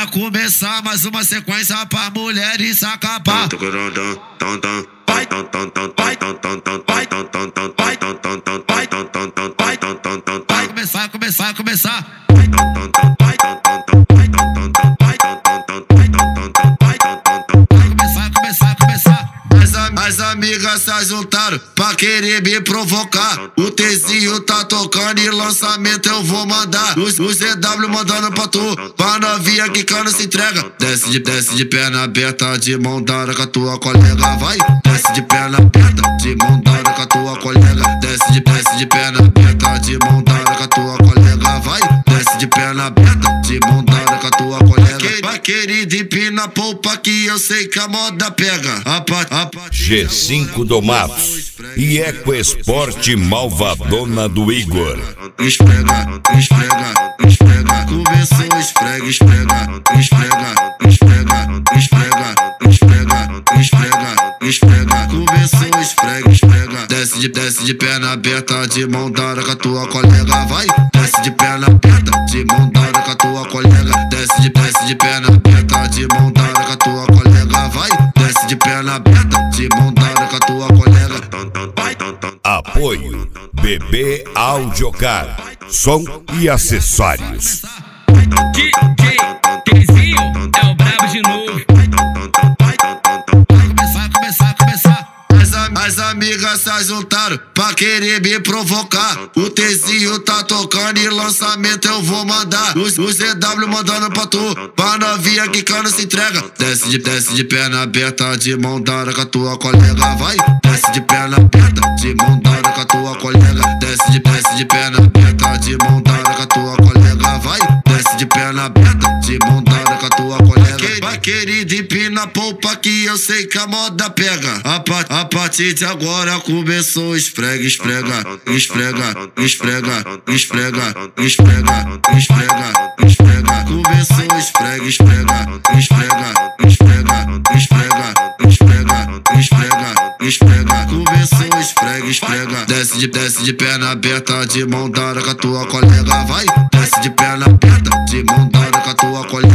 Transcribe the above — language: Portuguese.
começar mais uma sequência pra mulheres acabar. Vai, começar. As amigas se juntaram pra querer me provocar. O Tzinho tá tocando e lançamento eu vou mandar. O ZW mandando pra tu, pra novinha que cana se entrega. Desce de perna aberta, de mão dada com a tua colega, vai. Desce de perna aberta, de mão dada com a tua colega. Desce de perna aberta, de mão dada com a tua colega, vai. Desce de perna aberta, de mão dada com a tua colega. Vai querida, empina a polpa que eu sei que a moda pega. G5 Domados e Ecoesporte Malvadona do Igor. Esfrega, começou, esfrega, começou, esfrega. Desce de perna aberta, de mão dada com a tua colega, vai. Desce de perna aberta, de mão dada com a tua colega. Desce de perna aberta, de mão dada com a tua colega, vai. Desce de perna aberta, de mão dada com a tua colega. Apoio BB Audiocar, som e acessórios. DJ Tzinho é o brabo de novo. Começar. As amigas se juntaram pra querer me provocar. O Tzinho tá tocando e lançamento eu vou mandar. O ZW mandando pra tu, pra novinha que cana se entrega. Desce de perna aberta, de mão dada com a tua colega, vai. Desce de perna aberta, de mão dada com a tua colega. Desce de perna aberta, de mão dada com a tua colega, vai. Desce de perna aberta, de mão dada com a tua colega. Vai querida, empina a polpa que eu sei que a moda pega. A partir de agora começou, esfrega, começou, esfrega, começou, esfrega. Desce de perna aberta, de mão dada com a tua colega, vai. Desce de perna aberta, de mão dada com a tua colega.